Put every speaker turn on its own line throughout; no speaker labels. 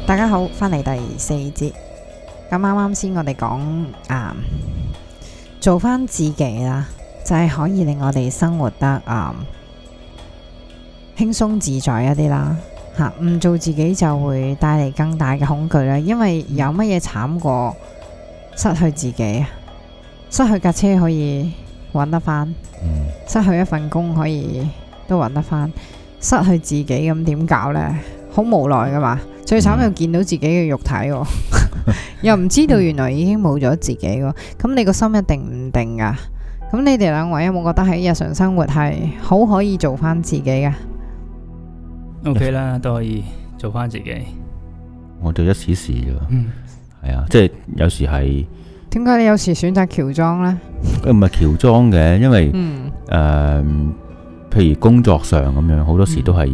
大家好，翻嚟第4節。咁啱先我哋講做翻自己啦，就係可以令我哋生活得輕鬆自在一啲啦。唔做自己就會帶嚟更大嘅恐懼啦。因為有乜嘢慘過失去自己啊？失去架車可以揾得翻，失去一份工可以都揾得翻，失去自己咁點搞呢？好無奈噶嘛。最慘又見到自己嘅肉體又唔知道原來已經冇咗自己喎。咁你個心一定唔定噶？咁你哋兩位有冇覺得喺日常生活係好可以做翻自己嘅
？OK 啦，都可以做翻自己。
我就一時時啫，係啊，即係有時係。
點解你有時選擇喬裝呢？
唔係喬裝嘅，因為譬如工作上咁樣，好多時都係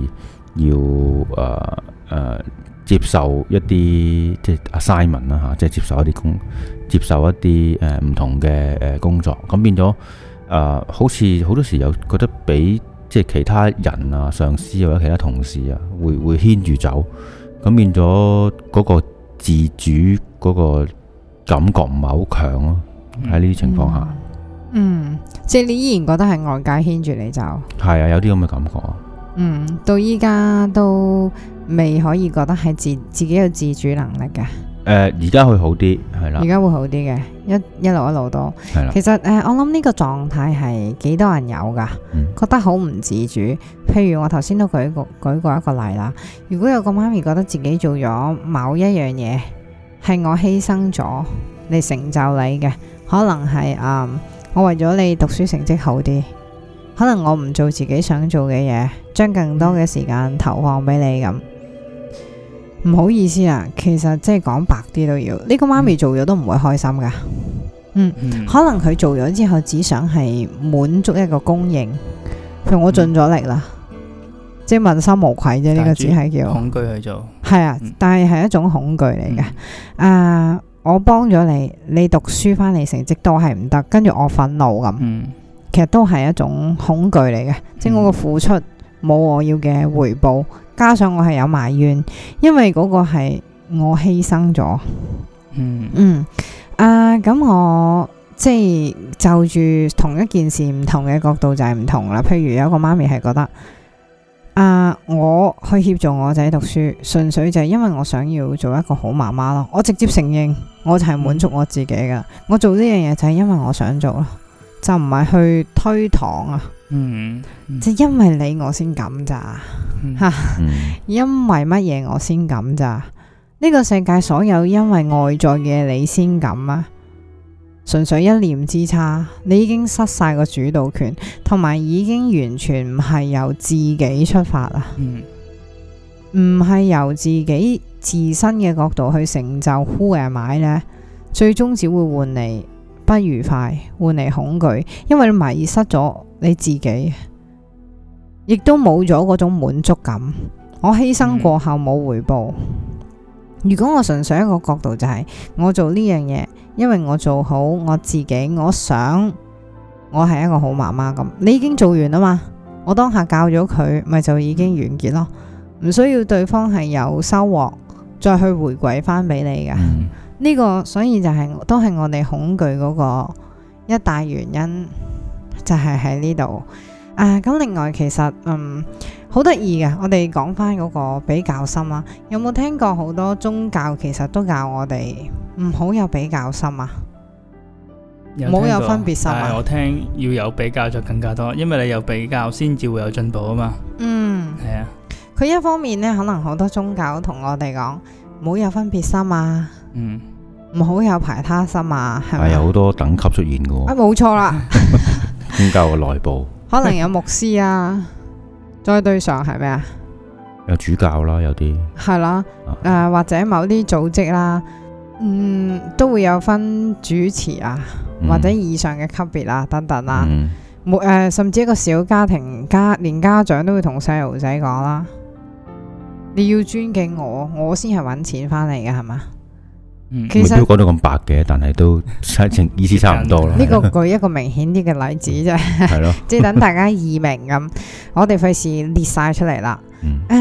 要接受一啲即係 assignment 啦嚇，即係接受一啲唔同嘅工作，咁變咗好似好多時有覺得俾即係其他人啊、上司或者其他同事啊，會牽住走，咁變咗嗰個自主嗰個感覺唔係好強咯。喺呢啲情況下，
即係你依然覺得係外界牽住你走，
係啊，有啲咁嘅感覺。
到依家都未可以覺得係自己有自主能力嘅。
而家會好啲，係啦。
而家會好啲嘅，一路都係啦。其實我諗呢個狀態係幾多人有噶，覺得好唔自主。譬如我頭先都舉過一個例啦。如果有個媽咪覺得自己做咗某一樣嘢，係我犧牲咗嚟成就你嘅，可能係我為咗你讀書成績好啲，可能我唔做自己想做嘅嘢，將更多嘅時間投放俾你咁。唔好意思啊，其實即係講白啲都要，呢個媽咪做咗都唔會開心噶。可能佢做咗之後只想係滿足一個公認，譬如我盡咗力啦，即係問心無愧啫。呢個只係叫
恐懼去做，
係啊，但係一種恐懼嚟嘅。我幫咗你，你讀書翻嚟成績都係唔得，跟住我憤怒咁，其實都係一種恐懼嚟嘅。即係我個付出冇我要嘅回報，加上我係有埋怨，因為嗰個係我犧牲咗。咁我即係就住同一件事唔同嘅角度就係唔同啦。譬如有一個媽咪係覺得我去協助我仔讀書，純粹就係因為我想要做一個好媽媽咯。我直接承認，我就係滿足我自己噶。我做呢樣嘢就係因為我想做咯，就唔係去推搪啊。即係因為你我先咁咋因為乜嘢我先咁咋？呢個世界所有因為外在嘅你先咁啊？純粹一念之差，你已經失晒個主導權，同埋已經完全唔係由自己出發啊！唔係由自己自身嘅角度去成就 who am I 呢，最終只會換嚟不愉快，換嚟恐懼，因為你迷失咗你自己，亦都冇咗嗰種滿足感。我犧牲過後冇回報。如果我純粹一個角度就係我做呢樣嘢，因為我做好我自己，我想我係一個好媽媽咁，你已經做完啦嘛，我當下教咗佢，咪就已經完結咯，唔需要對方係有收穫再去回饋翻俾你嘅。呢個所以就係都係我哋恐懼嗰個一大原因，就係喺呢度。咁另外其實好得意嘅，我哋講翻嗰個比較心啦。有冇聽過好多宗教其實都教我哋唔好有比較心啊？冇有分別心啊？
我聽要有比較就更加多，因為你有比較先至會有進步啊嘛。係啊。佢一方面呢，可能好多宗教同我哋講唔好有分別心啊，唔好有排他心啊，係咪？
有好多等級出現嘅。
冇錯啦。
宗教嘅內部
可能有牧師啊。再對上係咩啊？
有主教啦，有啲
係啦，或者某啲組織啦，都會有分主持啊，或者以上嘅級別啦，等等啦，甚至一個小家庭連家長都會同細路仔講啦，你要尊敬我先係搵錢翻嚟嘅，係嘛？
其實都講到咁白嘅，但係都意思差唔多啦。
呢個舉一個明顯啲嘅例子啫，係咯，即係等大家易明咁。我哋費事列晒出嚟啦。但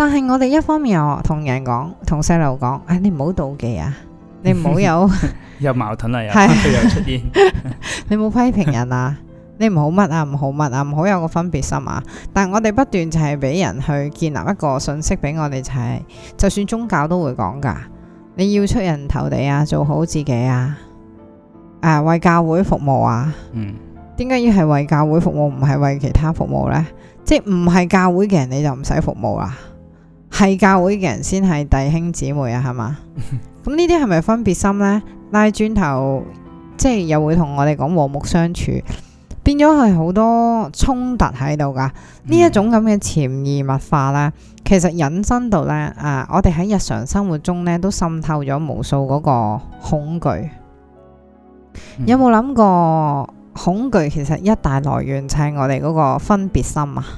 但係我哋一方面又同人講，同細路講，你唔好妒忌啊，你唔好有
有矛盾啊，又出現，
你冇批評人啊，你唔好乜啊，唔好乜啊，唔好有個分別心啊。但係我哋不斷就係俾人去建立一個信息俾我哋，就算宗教都會講噶，你要出人頭地啊，做好自己啊，為教會服務啊。點解要係為教會服務，唔係為其他服務呢？即係唔係教會嘅人你就唔使服務啦，係教會嘅人先係弟兄姊妹啊，係嘛？咁呢啲係咪分別心呢？拉轉頭即係又會同我哋講和睦相處，變咗係好多衝突喺度噶。呢一種咁嘅潛移默化呢，其實引申到呢，我哋喺日常生活中呢都滲透咗無數嗰個恐懼。有冇諗過恐懼其實一大來源就係我哋嗰個分別心啊？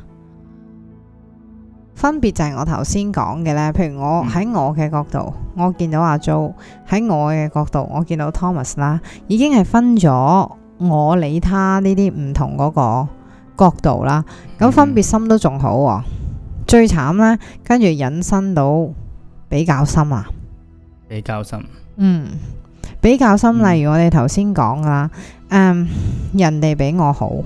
分別就係我頭先講嘅呢，譬如我喺我嘅角度，我見到阿 Jo； 喺我嘅角度，我見到 Thomas 啦，已經係分咗我、你、他呢啲唔同嗰個角度啦。咁分別心都仲好喎，最慘呢，跟住引申到比較心啊！
比較心，
比較心，例如我哋頭先講啦，人哋比我好，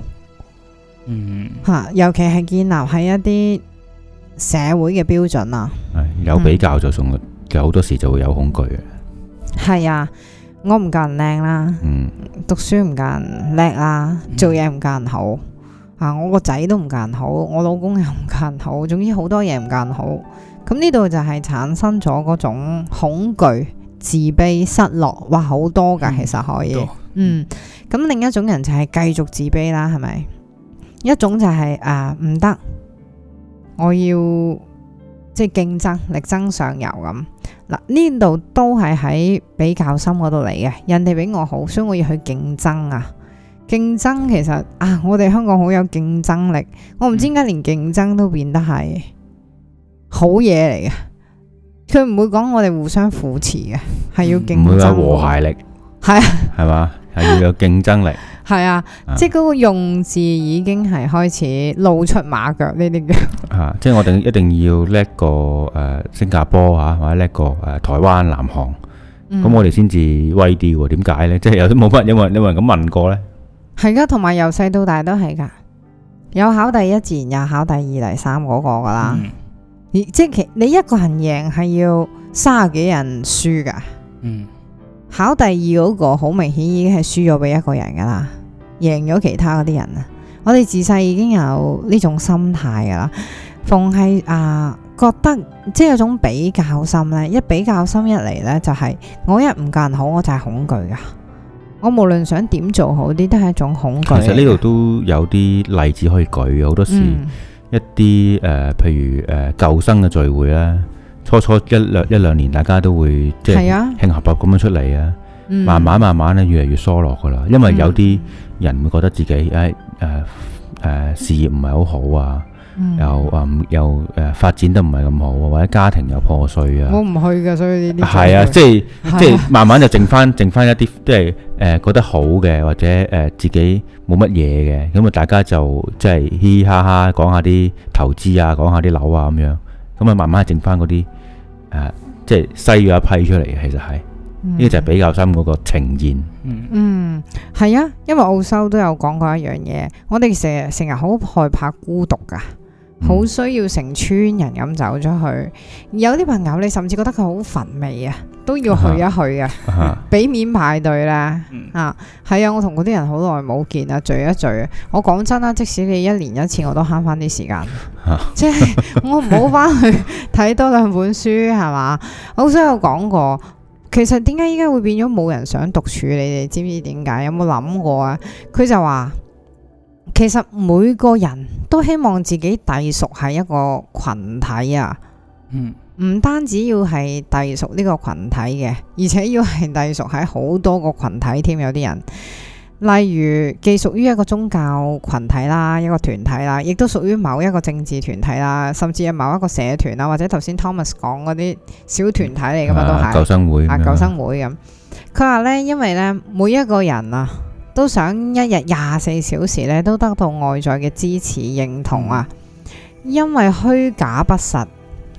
尤其係建立喺一啲社會嘅標準啊，
有比較就送，好多時就會有恐懼嘅。
係啊，我唔夠人靚啦，讀書唔夠人叻啦，做嘢唔夠人好我個仔都唔夠人好，我老公又唔夠人好，總之好多嘢唔夠人好。咁呢度就係產生咗嗰種恐懼、自卑、失落，哇，好多噶，其實可以。咁另一種人就係繼續自卑啦，係咪？一種就係唔得，我要即係競爭，力爭上游咁。嗱，呢度都係喺比較心嗰度嚟嘅，人哋比我好，所以我要去競爭啊！競爭其實我哋香港好有競爭力，我唔知點解連競爭都變得係好嘢嚟嘅。佢唔會講我哋互相扶持嘅，係要競爭，唔會有
和諧力，係嘛？係要有競爭力，
係啊，即係嗰個用字已經係開始露出馬腳呢啲嘅。
即係我哋一定要叻過新加坡或者叻過台灣、南韓，咁我哋先至威啲喎。點解呢？即係有啲冇乜，有冇人咁問過呢？
係噶，同埋由細到大都係噶，有考第一自然有考第二、第三嗰個噶啦。即係你一個人贏係要30幾人輸噶。考第二嗰個好明顯已經係輸咗俾一個人噶啦，贏咗其他嗰啲人啊！我哋自細已經有呢種心態噶啦，逢係覺得即係有種比較心呢，一比較心一嚟呢，就係我一唔夠人好，我就係恐懼噶。我無論想點做好啲，都係一種恐懼。
其實呢度都有啲例子可以舉，好多時一啲譬如舊生嘅聚會咧。初一兩年，大家都會即係慶合合咁樣出嚟啊！慢慢咧，越嚟越疏落噶啦。因為有啲人會覺得自己事業唔係好好啊，又發展得唔係咁好啊，或者家庭又破碎啊。
我唔去噶，所以呢啲
係啊，即係慢慢就剩翻一啲，即係覺得好嘅，或者自己冇乜嘢嘅，咁啊大家就即係嘻嘻哈哈講下啲投資啊，講下啲樓啊咁樣。咁啊，慢慢整翻嗰啲即係篩咗一批出嚟嘅，其實係呢個就係比較深嗰個呈現。
係啊，因為澳洲都有講過一樣嘢，我哋成日好害怕孤獨噶，好需要成村人咁走咗去。有啲朋友你甚至覺得佢好乏味啊，都要去一去啊，俾面排隊啦。係啊，我同嗰啲人好耐冇見啊，聚一聚啊。我講真啦，即使你1年1次，我都慳翻啲時間。即係我唔好翻去睇多2本書，係嘛？我好似有講過，其實點解依家會變咗冇人想獨處？你哋知唔知點解？有冇諗過啊？佢就話，其實每個人都希望自己隸屬係一個群體啊。唔單止要係隸屬呢個群體嘅，而且要係隸屬喺好多個群體添。有啲人例如既屬於一個宗教群體啦，一個團體啦，亦都屬於某一個政治團體啦，甚至係某一個社團啦，或者頭先 Thomas 講嗰啲小團體嚟噶嘛，都係
救生會
救生會咁。佢話呢，因為呢，每一個人啊都想一日24小時呢都得到外在嘅支持認同啊，因為虛假不實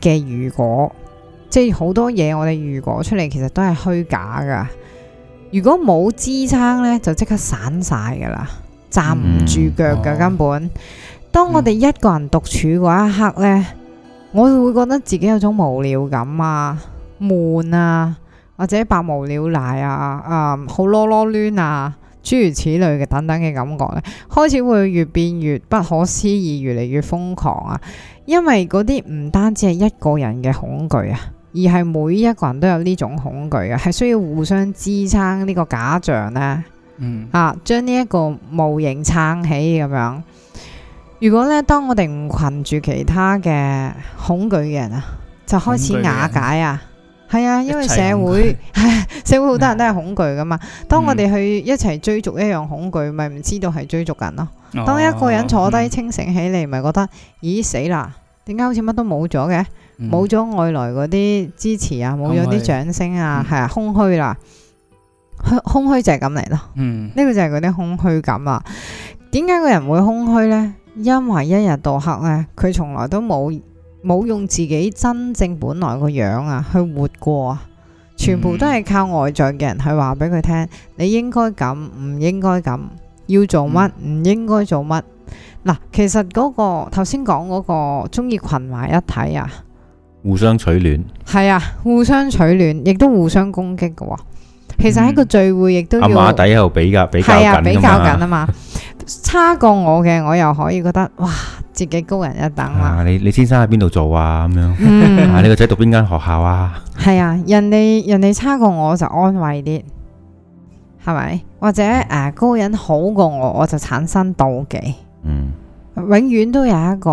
嘅如果，即係好多嘢我哋如果出嚟，其實都係虛假噶。如果冇支撐呢，就即刻散晒噶啦，站唔住腳噶根本。當我哋一個人獨處嗰一刻呢，我會覺得自己有種無聊感啊、悶啊，或者百無聊賴啊、好囉囉攣啊，諸如此類嘅等等嘅感覺呢，開始會越變越不可思議，越嚟越瘋狂啊！因為嗰啲唔單止係一個人嘅恐懼啊，而係每一個人都有呢種恐懼啊，係需要互相支撐呢個假象呢，將呢一個模型撐起咁樣。如果呢，當我哋唔群住其他嘅恐懼嘅人啊，就開始瓦解啊，係啊，因為社會好多人都係恐懼噶嘛。當我哋去一齊追逐一樣恐懼，咪唔知道係追逐緊咯。當一個人坐低清醒起嚟，咪覺得咦死啦，點解好似乜都冇咗嘅？冇咗外來嗰啲支持啊，冇咗啲掌聲啊，係啊，空虛啦，空虛就係咁嚟咯。呢個就係嗰啲空虛感啊。點解個人會空虛呢？因為一日到黑呢，佢從來都冇用自己真正本來個樣啊去活過啊，全部都係靠外在嘅人去話俾佢聽，你應該咁，唔應該咁，要做乜，唔應該做乜。嗱，其實嗰個頭先講嗰個中意群埋一體啊，
互相取暖，係
啊，互相取暖，亦都互相攻擊嘅。其實喺個聚會亦都要
阿馬底喺度比較緊啊嘛。
差過我嘅，我又可以覺得哇，自己高人一等啦。
你先生喺邊度做啊？咁樣，你個仔讀邊間學校啊？係
啊，人哋差過我就安慰啲，係咪？或者高人好過我就產生妒忌。永遠都有一個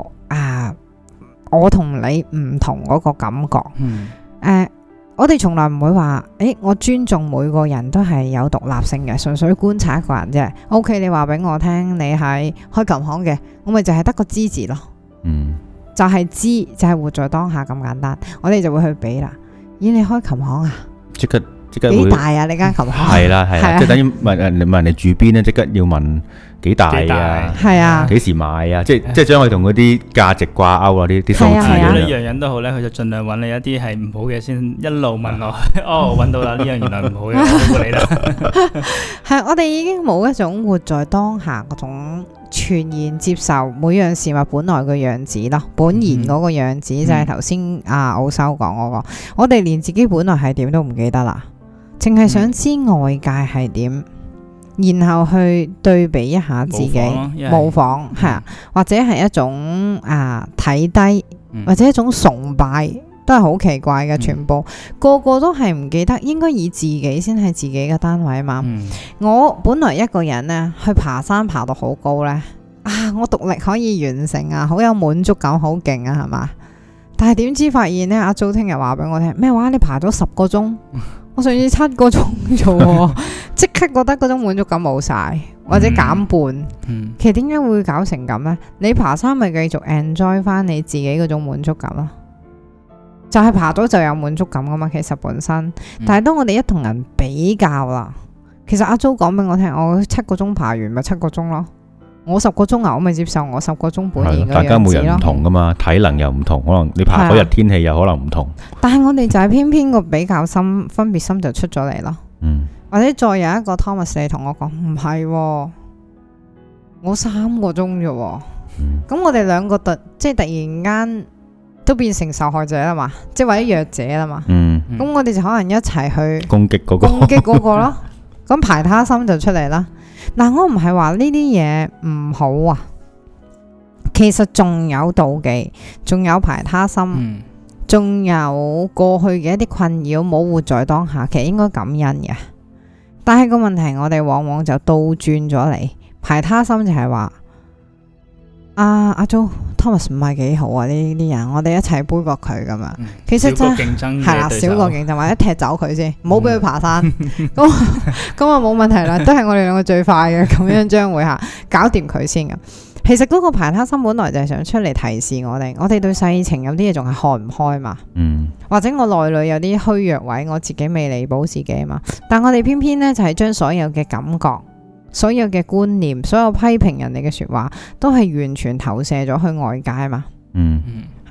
我同你唔同嗰個感覺。我哋從來唔會話，我尊重每個人都係有獨立性嘅，純粹觀察一個人啫。OK， 你話俾我聽，你係開琴行嘅，我咪就係得個知字咯。就係知，就係活在當下咁簡單。我哋就會去比啦。咦，你開琴行啊？即刻幾大啊？你間琴行
係啦，即係等於問人哋住邊咧，即刻要問幾大啊？係啊，幾時買啊？即係將佢同嗰啲價值掛鈎啊！啲數字
如果你樣樣都好咧，佢就盡量揾你一啲係唔好嘅先，一路問我。我揾到啦，呢樣原來唔好嘅，我冇理啦。
係，我哋已經冇一種活在當下嗰種全然接受每樣事物本來嘅樣子咯，本然嗰個樣子就係頭先奧修講嗰個，我哋連自己本來係點都唔記得啦，淨係想知外界係點。然後去對比一下自己，模仿係啊，或者係一種睇低，或者一種崇拜，都係好奇怪嘅。全部個個都係唔記得，應該以自己先係自己嘅單位嘛。我本來一個人呢，去爬山爬到好高呢，我獨力可以完成啊，好有滿足感，好勁啊，係嘛？但係點知發現呢，阿 Jo 聽日話俾我聽咩話？你爬咗10個鐘。我上次7個鐘啫，即刻覺得嗰種滿足感冇晒，或者減半。其實點解會搞成咁呢？你爬山咪繼續 enjoy 翻你自己嗰種滿足感咯，就係爬咗就有滿足感噶嘛。其實本身，但係當我哋一同人比較啦，其實阿 Jo 講俾我聽，我7個鐘爬完咪7個鐘咯。我10個鐘我咪接受我10個鐘本然嘅樣子咯。大家每人唔
同噶嘛，體能又唔同，可能你爬嗰日天氣又可能唔同。
但係我哋就係偏偏個比較心分別心就出咗嚟咯。或者再有一個 Thomas 你同我講唔係，我3個鐘啫。咁我哋兩個即係突然間都變成受害者啦嘛，即係或者弱者啦嘛。咁我哋就可能一齊去
攻擊
嗰個咯。咁排他心就出嚟啦。嗱，我唔係話呢啲嘢唔好啊，其實仲有妒忌，仲有排他心，仲有過去嘅一啲困擾，冇活在當下，其實應該感恩嘅。但係個問題，我哋往往就倒轉咗嚟，排他心就係話阿 Jo Thomas 唔係幾好啊，呢啲人我哋一齊杯葛佢咁樣。其實真係係啦，少個競爭或者踢走佢先，唔好俾佢爬山。咁啊冇問題啦，都係我哋兩個最快嘅，咁樣將會搞掂佢先咁。其實嗰個排他心本來就係想出嚟提示我哋對世情有啲嘢仲係看唔開嘛。或者我內裏有啲虛弱位，我自己未彌補自己嘛。但我哋偏偏呢，就係將所有嘅感覺，所有嘅觀念，所有批評人哋嘅說話，都係完全投射咗去外界嘛。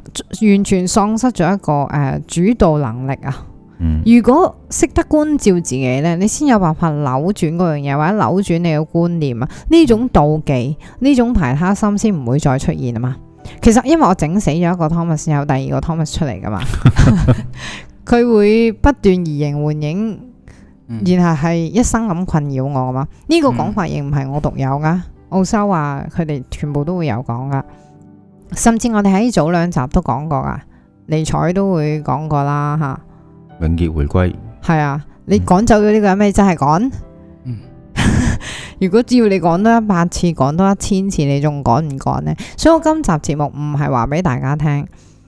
完全喪失咗一個主導能力啊！如果識得觀照自己呢，你先有辦法扭轉嗰樣嘢，或者扭轉你嘅觀念啊！呢種妒忌，呢種排他心先唔會再出現啊嘛！其實因為我整死咗一個 Thomas， 有第二個 Thomas 出嚟噶嘛，佢會不斷移形換影，然後係一生咁困擾我噶嘛。呢個講法亦唔係我獨有噶，奧修話佢哋全部都會有講噶，甚至我哋喺早2集都講過噶，尼采都會講過啦吓。
永劫回歸
係啊，你趕走咗呢個人，咩真係趕？如果只要你講多100次，講多1000次，你仲趕唔趕呢？所以我今集節目唔係話俾大家聽，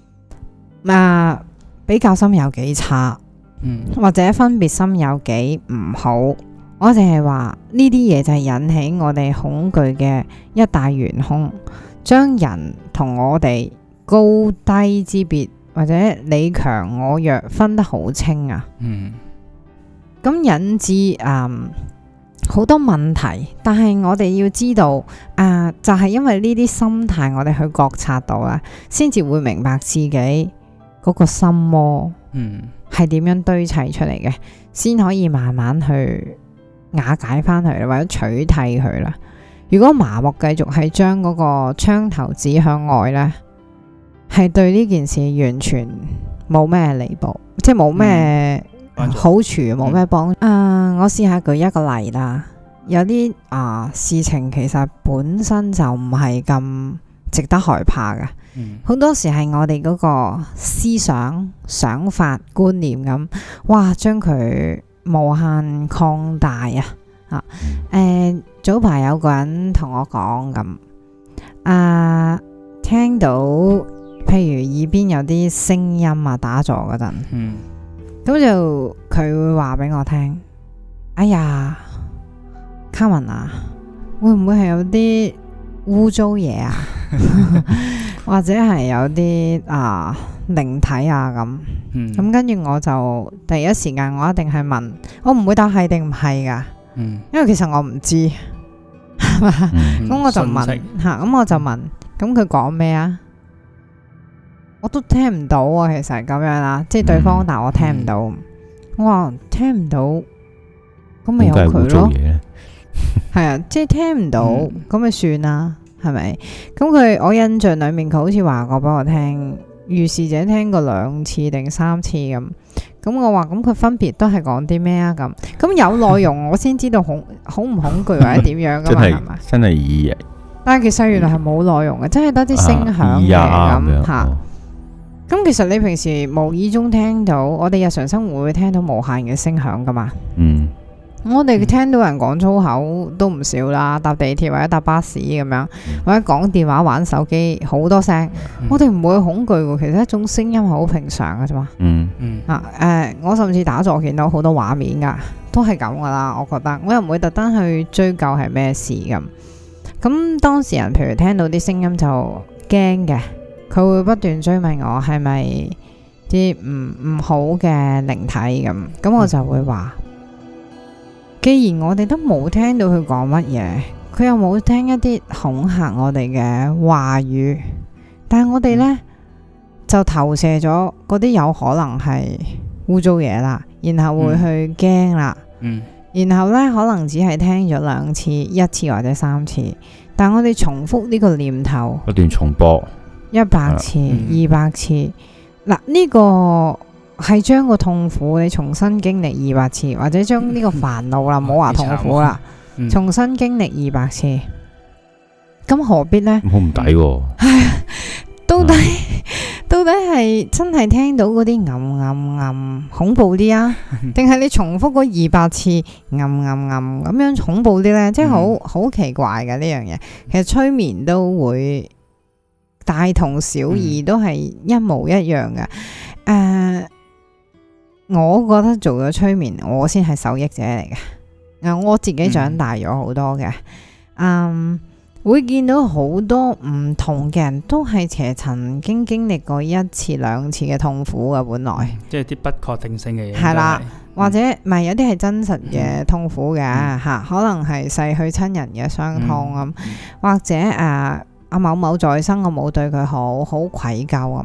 比較心有幾差，或者分別心有幾唔好，我淨係話呢啲嘢就係引起我哋恐懼嘅一大元兇，將人同我哋高低之別，或者你強我弱分得好清啊。咁引致好多問題，但係我哋要知道就係因為呢啲心態，我哋去覺察到啦，先至會明白自己嗰個心魔係點樣堆砌出嚟嘅，先可以慢慢去瓦解翻佢，或者取締佢啦。如果麻木繼續係將嗰個槍頭指向外呢，係對呢件事完全冇咩彌補，即係冇咩好處，冇咩幫助。我試下舉一個例啦，有啲事情其實本身就唔係咁值得害怕嘅，好多時係我哋嗰個思想、想法、觀念咁，哇，將佢無限擴大啊！早排有個人同我講咁，聽到譬如耳邊有啲聲音打坐嗰陣，咁就佢會話俾我聽，哎呀，卡文啊，會唔會係有啲污糟嘢啊？或者係有啲靈體咁？咁跟住我就第一時間我一定係問，我唔會答係定唔係噶，因為其實我唔知，係嘛？咁我就問咁我就問，咁佢講咩啊？我都聽唔到啊，其實咁樣啦，即係對方但我聽唔到，我話聽唔到，咁咪由佢咯，係啊，即係聽唔到，咁咪算啦，係咪？咁我印象裏面佢好似話過俾我聽，如是者聽過2次定3次咁我話咁佢分別都係講啲咩啊？咁有內容我先知道恐唔恐懼或者點樣噶嘛，係咪？
真係耳，
但係其實原來係冇內容嘅，真係得啲聲響嘅咁吓。咁其實你平時無意中聽到，我哋日常生活會聽到無限嘅聲響噶嘛。我哋聽到人講粗口都唔少啦，搭地鐵或者搭巴士咁樣，或者講電話玩手機好多聲，我哋唔會恐懼喎。其實一種聲音係好平常嘅啫嘛。我甚至打坐見到好多畫面噶，都係咁噶啦。我覺得我又唔會特登去追究係咩事咁當事人譬如聽到啲聲音就驚嘅。佢會不斷追問我係咪啲唔好嘅靈體咁我就會話，既然我哋都冇聽到佢講乜嘢，佢又冇聽一啲恐嚇我哋嘅話語，但係我哋呢，就投射咗嗰啲有可能係污糟嘢啦，然後會去驚啦，然後呢，可能只係聽咗2次、1次或者3次，但我哋重複呢個念頭，
不斷重播。
100次、200次，嗱呢個係將個痛苦你重新經歷200次，或者將呢個煩惱啦，唔好話痛苦啦，重新經歷200次，咁何必呢？
好唔抵喎！
到底係真係聽到嗰啲暗恐怖啲啊，定係你重複嗰200次暗咁樣恐怖啲呢？即係好奇怪嘅呢樣嘢。其實催眠都會。大同小異，都係一模一樣嘅。我覺得做咗催眠，我先係受益者嚟嘅。我自己長大咗好多嘅。會見到好多唔同嘅人都係其實曾經經歷過1次2次嘅痛苦嘅，本來
即係啲不確定性嘅嘢。
係啦，或者唔係有啲係真實嘅痛苦嘅吓，可能係逝去親人嘅傷痛或者某某在生我冇對佢好愧疚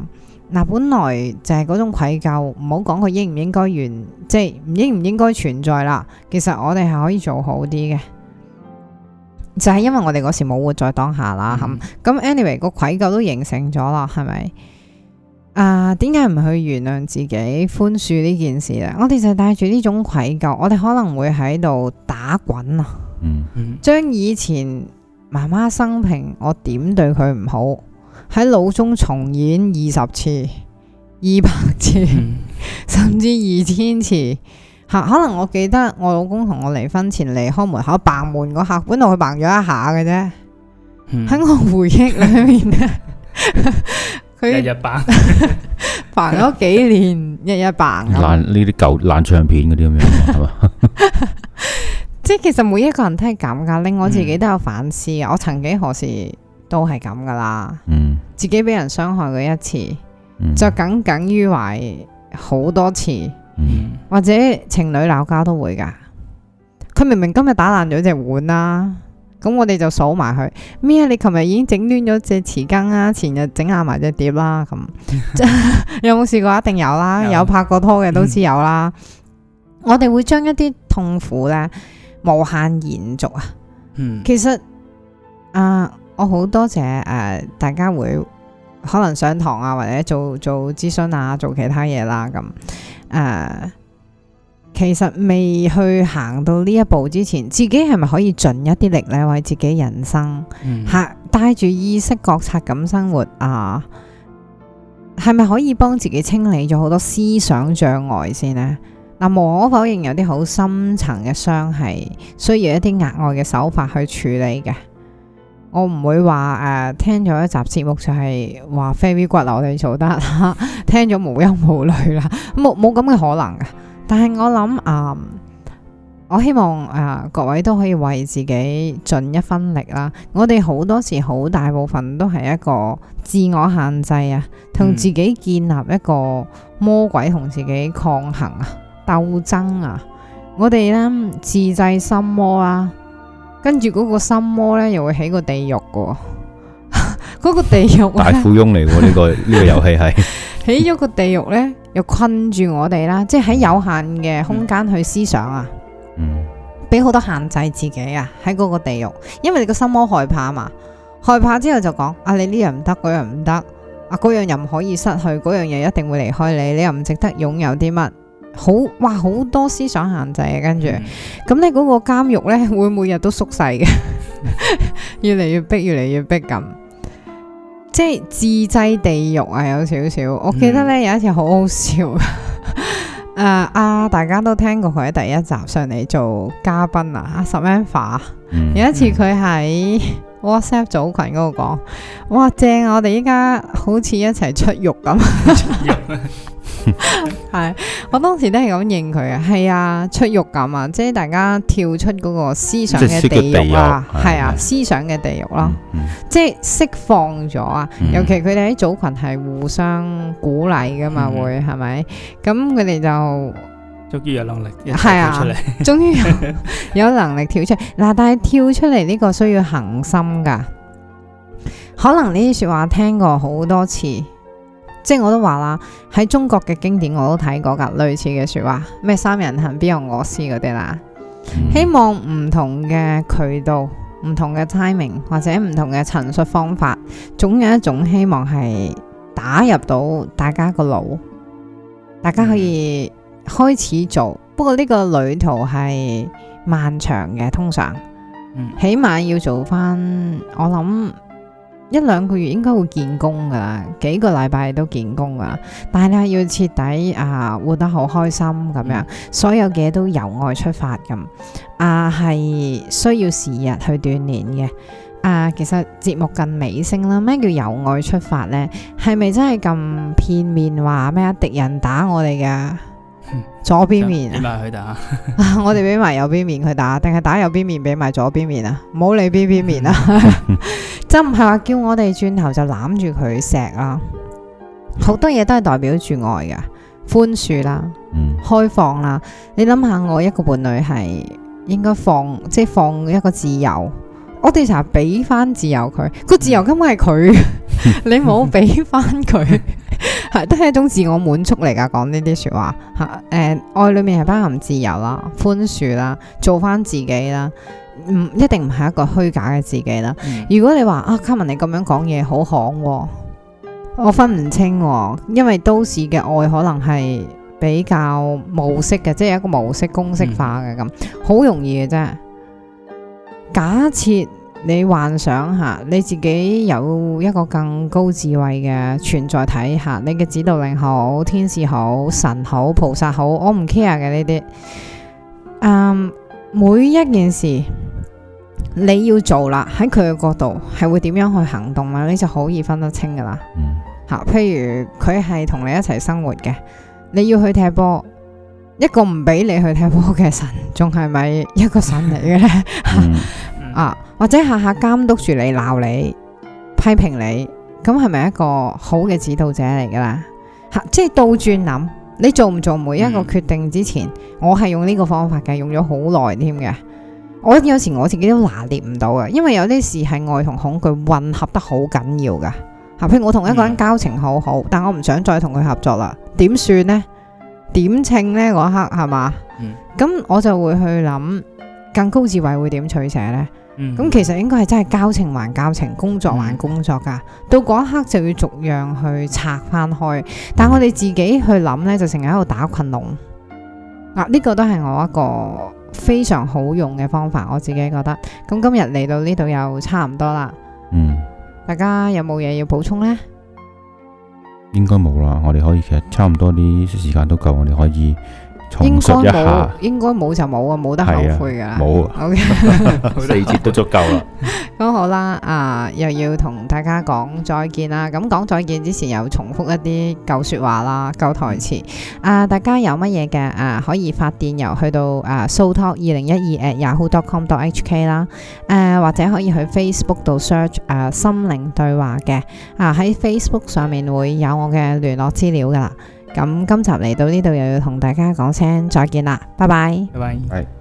本來就係嗰種愧疚，唔好講佢應唔應該即係應唔應該存在啦。其實我哋係可以做好啲嘅，就係因為我哋嗰時冇活在當下啦。咁 anyway 個愧疚都形成咗啦，係咪？點解唔去原諒自己、寬恕呢件事呢？我哋就係帶住呢種愧疚，我哋可能會喺度打滾啊，將以前媽媽生平我點對佢唔好喺腦中重演20次、200次，甚至2000次。可能我記得我老公同我離婚前離開門口嘭門嗰刻，本來佢嘭咗一下嘅啫。喺我回憶裏面呢，佢
日日嘭
嘭咗幾年，日日嘭
呢啲舊爛唱片嗰啲咁樣係嘛？
即係其實每一個人都係咁噶，令我自己都有反思。我曾幾何時都係咁噶啦，自己俾人傷害過一次，就耿耿於懷好多次。或者情侶鬧交都會噶，佢明明今日打爛咗隻碗啦，咁我哋就數埋佢咩？你琴日已經整亂咗隻匙羹啦，前日整爛埋隻碟啦，咁有冇試過？一定有啦，有拍過拖嘅都知有啦。我哋會將一啲痛苦呢無限延續啊。其實我好多謝大家會可能上堂啊，或者做諮詢啊，做其他嘢啦咁。其實未去行到呢一步之前，自己係咪可以盡一啲力呢？為自己人生帶住意識覺察咁生活啊？係咪可以幫自己清理咗好多思想障礙先呢？無可否認有啲好深層嘅傷係需要一啲額外嘅手法去處理嘅。我唔會話聽咗一集節目就係話飛魚骨我哋做得啦，聽咗無憂無慮啦，冇咁嘅可能嘅。但係我諗我希望各位都可以為自己盡一分力啦。我哋好多時好大部分都係一個自我限制啊，同自己建立一個魔鬼同自己抗衡啊、鬥爭啊。我哋呢自製心魔啦。跟住嗰個心魔呢，又會起個地獄嘅，嗰個地獄
大富翁嚟嘅呢個遊戲係
起咗個地獄呢，又困住我哋啦，即係喺有限嘅空間去思想啊，俾好多限制自己啊，喺嗰個地獄，因為你個心魔害怕嘛，害怕之後就講你呢樣唔得，嗰樣唔得，嗰樣又唔可以失去，嗰樣又一定會離開你，你又唔值得擁有啲乜。好多思想限制嘅，跟住咁你嗰個監獄呢，會每日都縮細嘅，越嚟越逼，越嚟越逼咁，即係自製地獄啊！有少少，我記得呢，有一次好好笑，大家都聽過佢喺第一集上嚟做嘉賓啊，Samantha，有一次佢喺WhatsApp 組群嗰度講，哇正啊！我哋依家好似一齊出獄咁。係，我當時都係咁應佢啊，係啊，出獄咁啊，即係大家跳出嗰個思想嘅地獄啊，係啊，思想嘅地獄咯，即係釋放咗啊。尤其佢哋喺組群係互相鼓勵噶嘛，會係咪？咁佢哋就終於有能力跳出嚟，終於有能力跳出嗱，但係跳出嚟呢個需要恆心噶，可能呢啲說話聽過好多次。即係我都話啦，喺中國嘅經典我都睇過噶，類似嘅說話，咩三人行必有我師嗰啲啦。希望唔同嘅渠道、唔同嘅 timing 或者唔同嘅陳述方法，總有一種希望係打入到大家個腦，大家可以開始做。不過呢個旅途係漫長嘅，通常起碼要做翻，我諗1-2個月應該會見功噶啦，幾個禮拜都見功噶啦。但係你係要徹底活得好開心咁樣，所有嘅都由外出發咁係需要時日去鍛煉嘅。其實節目近尾聲啦，咩叫由外出發呢？係咪真係咁片面話咩敵人打我哋嘅左邊面，俾埋佢打我哋俾埋右邊面佢打，定係打右邊面俾埋左邊面啊？唔好理邊邊面啊！就唔係話叫我哋轉頭就攬住佢錫啦，好多嘢都係代表住愛嘅，寬恕啦，開放啦。你諗下，我一個伴侶係應該放一個自由，我哋成日俾翻自由佢，個自由根本係佢，你冇俾翻佢， 係都係一種自我滿足嚟噶。講呢啲說話吓，愛裏面係包含自由啦、寬恕啦、做翻自己啦，一定唔係一個虛假嘅自己啦。如果你話啊，Carmen你咁樣講嘢好行，我分唔清，因為都市嘅愛可能係比較模式嘅，即係一個模式公式化嘅咁，好容易嘅啫。假設你幻想下你自己有一個更高智慧嘅存在體下，你嘅指導靈好、天使好、神好、菩薩好，我唔 care 嘅呢啲。每一件事你要做啦，喺佢嘅角度係會點樣去行動啦，你就好易分得清噶啦。譬如佢係同你一齊生活嘅，你要去踢波，一個唔俾你去踢波嘅神，仲係咪一個神嚟嘅呢？或者下下監督住你、鬧你、批評你，咁係咪一個好嘅指導者嚟噶啦？即係倒轉諗，你做唔做每一個決定之前，我係用呢個方法嘅，用咗好耐添嘅。我有時我自己都拿捏唔到嘅，因為有啲事係愛同恐懼混合得好緊要噶。譬如我同一個人交情好好，但我唔想再同佢合作啦，點算呢？點稱呢？嗰刻係嘛？咁我就會去諗更高智慧會點取捨呢？咁其實應該係真係交情還交情，工作還工作噶。到嗰一刻就要逐樣去拆翻開，但我哋自己去諗呢，就成日喺度打群龍。呢個都係我一個非常好用嘅方法，我自己覺得。咁今日嚟到呢度又差唔多啦。大家有冇嘢要補充呢？
應該冇啦，我哋可以其實差唔多啲時間都夠，我哋可以重述一下。
應該冇就冇啊，冇得後悔噶啦。
冇，OK， 4節都足夠啦。
咁好啦，又要同大家講再見啦。咁講再見之前，又重複一啲舊說話啦、舊台詞。大家有乜嘢嘅可以發電郵去到soultalk2012@yahoo.com.hk 啦。或者可以去 Facebook 度 search 心靈對話嘅。喺 Facebook 上面會有我嘅聯絡資料噶啦。咁今集嚟到呢度又要同大家講聲再見啦，拜拜。
拜拜。